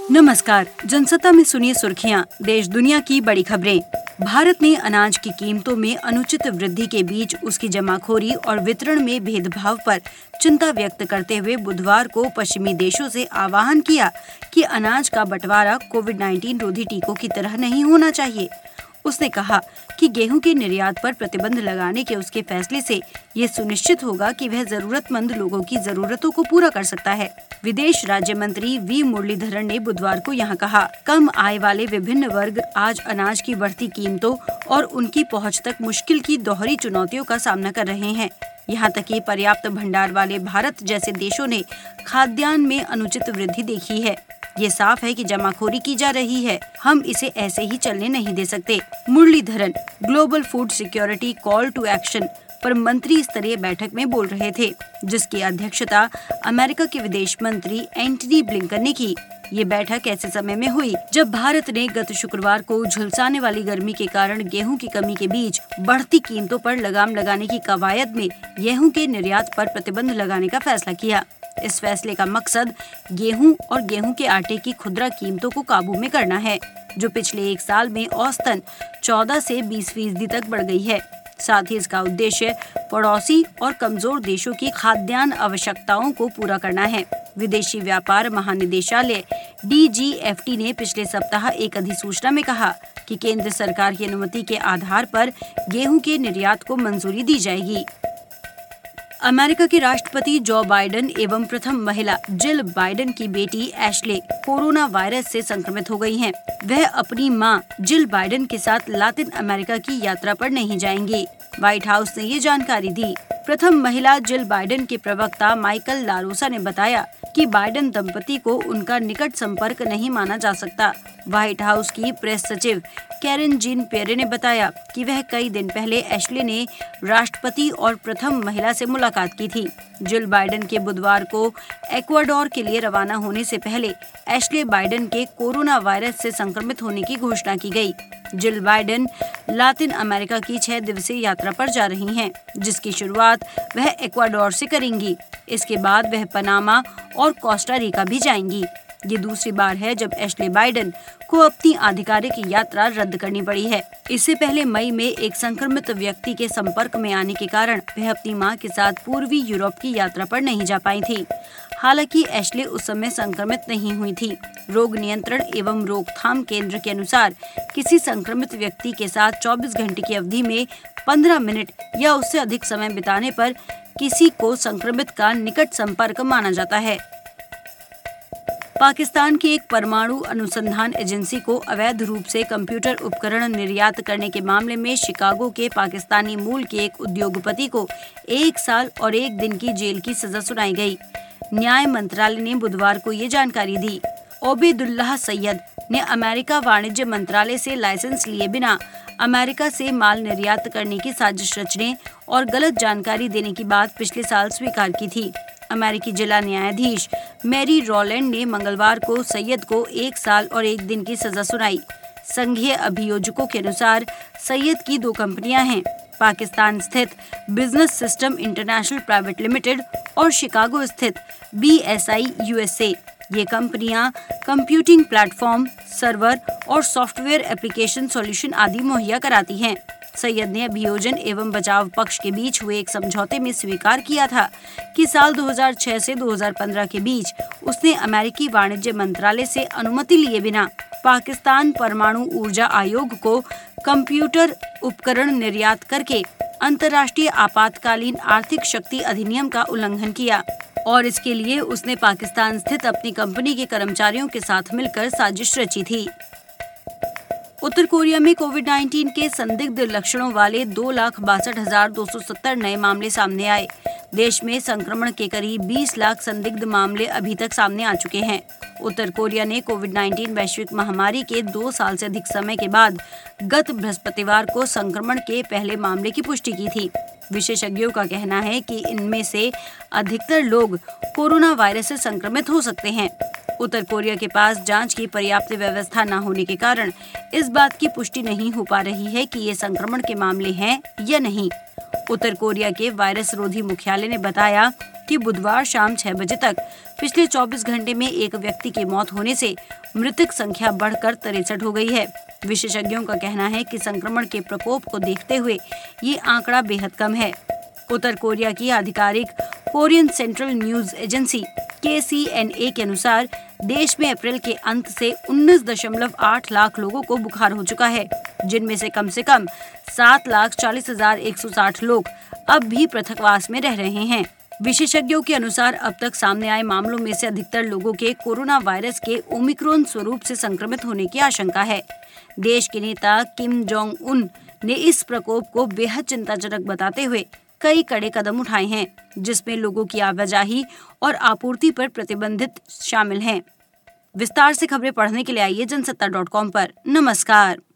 नमस्कार, जनसत्ता में सुनिए सुर्खियां, देश दुनिया की बड़ी खबरें। भारत ने अनाज की कीमतों में अनुचित वृद्धि के बीच उसकी जमाखोरी और वितरण में भेदभाव पर चिंता व्यक्त करते हुए बुधवार को पश्चिमी देशों से आह्वान किया कि अनाज का बंटवारा कोविड-19 रोधी टीकों की तरह नहीं होना चाहिए। उसने कहा कि गेहूं के निर्यात पर प्रतिबंध लगाने के उसके फैसले से ये सुनिश्चित होगा कि वह जरूरतमंद लोगों की जरूरतों को पूरा कर सकता है। विदेश राज्य मंत्री वी मुरलीधरन ने बुधवार को यहाँ कहा, कम आय वाले विभिन्न वर्ग आज अनाज की बढ़ती कीमतों और उनकी पहुँच तक मुश्किल की दोहरी चुनौतियों का सामना कर रहे हैं। यहाँ तक कि पर्याप्त भंडार वाले भारत जैसे देशों ने खाद्यान्न में अनुचित वृद्धि देखी है। ये साफ है कि जमाखोरी की जा रही है। हम इसे ऐसे ही चलने नहीं दे सकते। Muraleedharan global food security call to action पर मंत्री स्तरीय बैठक में बोल रहे थे, जिसकी अध्यक्षता अमेरिका के विदेश मंत्री एंटनी ब्लिंकन ने की। ये बैठक ऐसे समय में हुई जब भारत ने गत शुक्रवार को झुलसाने वाली गर्मी के कारण गेहूं की कमी के बीच बढ़ती कीमतों पर लगाम लगाने की कवायद में गेहूं के निर्यात पर प्रतिबंध लगाने का फैसला किया। इस फैसले का मकसद गेहूं और गेहूं के आटे की खुदरा कीमतों को काबू में करना है, जो पिछले एक साल में औसतन 14 से 20% तक बढ़ गई है। साथ ही इसका उद्देश्य पड़ोसी और कमजोर देशों की खाद्यान्न आवश्यकताओं को पूरा करना है। विदेशी व्यापार महानिदेशालय DGFT ने पिछले सप्ताह एक अधिसूचना में कहा कि केंद्र सरकार की अनुमति के आधार पर गेहूं के निर्यात को मंजूरी दी जाएगी। अमेरिका के राष्ट्रपति जो बाइडेन एवं प्रथम महिला जिल बाइडेन की बेटी एशले कोरोना वायरस से संक्रमित हो गई हैं। वह अपनी मां जिल बाइडेन के साथ लातिन अमेरिका की यात्रा पर नहीं जाएंगी। व्हाइट हाउस ने ये जानकारी दी। प्रथम महिला जिल बाइडेन के प्रवक्ता माइकल लारोसा ने बताया कि बाइडेन दंपति को उनका निकट संपर्क नहीं माना जा सकता। व्हाइट हाउस की प्रेस सचिव कैरेन जीन पियरे ने बताया कि वह कई दिन पहले एशले ने राष्ट्रपति और प्रथम महिला से मुलाकात की थी। जिल बाइडेन के बुधवार को इक्वाडोर के लिए रवाना होने से पहले एशले बाइडेन के कोरोना वायरस से संक्रमित होने की घोषणा की गई। जिल बाइडेन लातिन अमेरिका की 6 दिवसीय यात्रा पर जा रही हैं, जिसकी शुरुआत वह इक्वाडोर से करेंगी। इसके बाद वह पनामा और कोस्टा रिका भी जाएंगी। ये दूसरी बार है जब एशले बाइडेन को अपनी आधिकारिक यात्रा रद्द करनी पड़ी है। इससे पहले मई में एक संक्रमित व्यक्ति के संपर्क में आने के कारण वह अपनी मां के साथ पूर्वी यूरोप की यात्रा पर नहीं जा पाई थी। हालांकि एशले उस समय संक्रमित नहीं हुई थी। रोग नियंत्रण एवं रोकथाम केंद्र के अनुसार किसी संक्रमित व्यक्ति के साथ 24 घंटे की अवधि में 15 मिनट या उससे अधिक समय बिताने पर किसी को संक्रमित का निकट संपर्क माना जाता है। पाकिस्तान की एक परमाणु अनुसंधान एजेंसी को अवैध रूप से कंप्यूटर उपकरण निर्यात करने के मामले में शिकागो के पाकिस्तानी मूल के एक उद्योगपति को 1 साल और 1 दिन की जेल की सजा सुनाई गई। न्याय मंत्रालय ने बुधवार को ये जानकारी दी। ओबेदुल्लाह सैयद ने अमेरिका वाणिज्य मंत्रालय से लाइसेंस लिए बिना अमेरिका से माल निर्यात करने की साजिश रचने और गलत जानकारी देने की बात पिछले साल स्वीकार की थी। अमेरिकी जिला न्यायाधीश मैरी रोलैंड ने मंगलवार को सैयद को 1 साल और 1 दिन की सजा सुनाई। संघीय अभियोजकों के अनुसार सैयद की 2 कंपनियां हैं, पाकिस्तान स्थित Business System International Private Limited और शिकागो स्थित BSI USA। ये कंपनियां कंप्यूटिंग प्लेटफॉर्म, सर्वर और सॉफ्टवेयर एप्लीकेशन सॉल्यूशन आदि मुहैया कराती हैं। सैयद ने अभियोजन एवं बचाव पक्ष के बीच हुए एक समझौते में स्वीकार किया था कि साल 2006 से 2015 के बीच उसने अमेरिकी वाणिज्य मंत्रालय से अनुमति लिए बिना पाकिस्तान परमाणु ऊर्जा आयोग को कंप्यूटर उपकरण निर्यात करके अंतर्राष्ट्रीय आपातकालीन आर्थिक शक्ति अधिनियम का उल्लंघन किया और इसके लिए उसने पाकिस्तान स्थित अपनी कंपनी के कर्मचारियों के साथ मिलकर साजिश रची थी। उत्तर कोरिया में कोविड-19 के संदिग्ध लक्षणों वाले 2,62,270 नए मामले सामने आए। देश में संक्रमण के करीब 20 लाख संदिग्ध मामले अभी तक सामने आ चुके हैं। उत्तर कोरिया ने कोविड-19 वैश्विक महामारी के 2 साल से अधिक समय के बाद गत बृहस्पतिवार को संक्रमण के पहले मामले की पुष्टि की थी। विशेषज्ञों का कहना है कि इनमें से अधिकतर लोग कोरोना वायरस से संक्रमित हो सकते हैं। उत्तर कोरिया के पास जांच की पर्याप्त व्यवस्था न होने के कारण इस बात की पुष्टि नहीं हो पा रही है कि ये संक्रमण के मामले हैं या नहीं। उत्तर कोरिया के वायरस रोधी मुख्यालय ने बताया कि बुधवार शाम 6 बजे तक पिछले 24 घंटे में एक व्यक्ति की मौत होने से मृतक संख्या बढ़कर 63 हो गई है। विशेषज्ञों का कहना है कि संक्रमण के प्रकोप को देखते हुए ये आंकड़ा बेहद कम है। उत्तर कोरिया की आधिकारिक Korean Central News Agency KCNA के अनुसार देश में अप्रैल के अंत से 19.8 लाख लोगों को बुखार हो चुका है, जिनमें से कम 7,40,160 लोग अब भी पृथकवास में रह रहे हैं। विशेषज्ञों के अनुसार अब तक सामने आए मामलों में से अधिकतर लोगों के कोरोना वायरस के ओमिक्रॉन स्वरूप से संक्रमित होने की आशंका है। देश के नेता किम जोंग उन ने इस प्रकोप को बेहद चिंताजनक बताते हुए कई कड़े कदम उठाए हैं, जिसमें लोगों की आवाजाही और आपूर्ति पर प्रतिबंधित शामिल हैं। विस्तार से खबरें पढ़ने के लिए आइए जनसत्ता.com पर। नमस्कार।